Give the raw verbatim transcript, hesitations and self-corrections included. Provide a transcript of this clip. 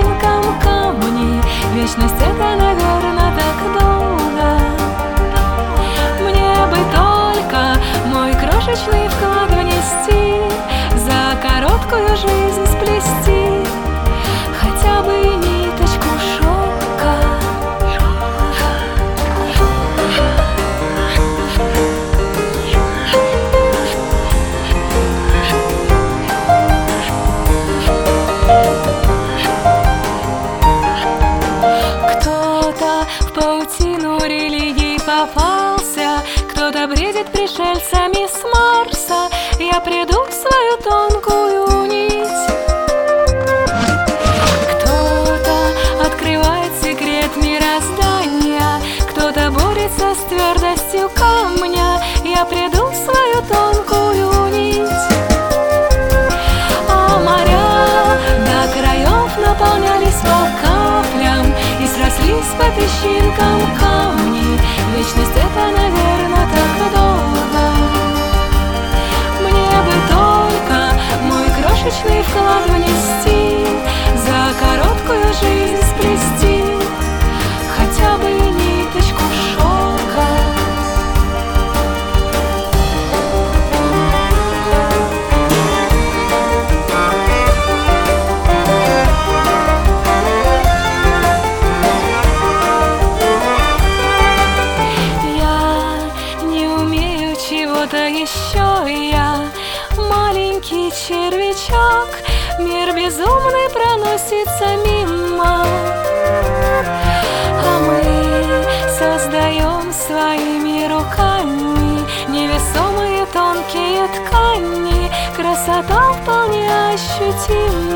песчинкам камни. Вечность — это, наверное, так долго. Мне бы только мой крошечный вклад внести, за короткую жизнь сплести хотя бы ниточку шелка. Кто-то в паутину религий попался, кто-то бредит пришельцами с Марса. Я приду в свою тонкую нить. Кто-то открывает секрет мироздания, кто-то борется с твердостью камня. Я приду в свою тонкую нить. А моря до краев наполнялись по каплям и срослись по песчинкам камни. Вечность — это, наверное, так долго. Мне бы только мой крошечный вклад внести, за короткую жизнь сплести хотя бы ниточку шелка. Чего-то еще я маленький червячок, мир безумный проносится мимо, а мы создаем своими руками невесомые тонкие ткани. Красота вполне ощутима.